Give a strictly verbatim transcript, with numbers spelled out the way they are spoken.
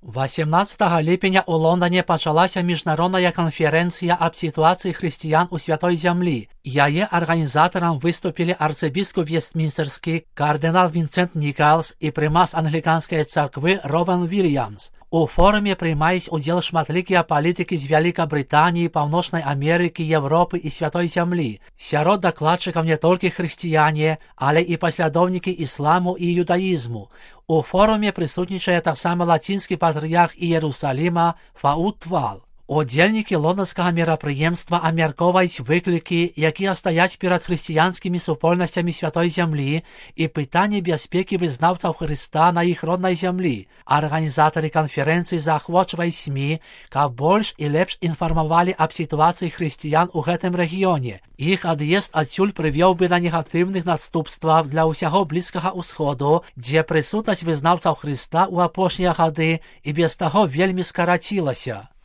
восемнадцатага ліпеня ў Лондоне пачалася міжнародная канферэнцыя аб сітуацыі хрысціян у святой зямлі. Яе арганізатарам выступілі арцыбіскуп Вестмінстерскі, кардынал Вінсент Нікалс і прымас англіканскай царквы Рован Вільямс. У форуме прымаюць удзел шматлікія палітыкі з Вялікабрытаніі, Паўночнай Амерыкі, Европы і святой зямлі. Сярод дакладчыкаў не толькі хрысціяне, але і паслядоўнікі ісламу і юдаізму. У форуме прысутнічае таксама лацінскі патрыярх Іерусаліма Фауд Твал. Удзельнікі лонданскага мерапрыемства абмяркоўваюць выклікі, якія стаяць перад хрысціянскімі супольнасцямі святой зямлі і пытанне бяспекі вызнаўцаў Хрыста на іх роднай зямлі. Арганізатары канферэнцыі заахвочваюць СМІ, каб больш і лепш інфармавалі аб сітуацыі хрысціян у гэтым рэгіёне. Іх ад'езд адсюль прывёў бы да негатыўных наступстваў для ўсяго Блізкага ўсходу, дзе прысутнасць вызнаўцаў Хрыста ў апошнія гады і без таго вельмі скарацілася.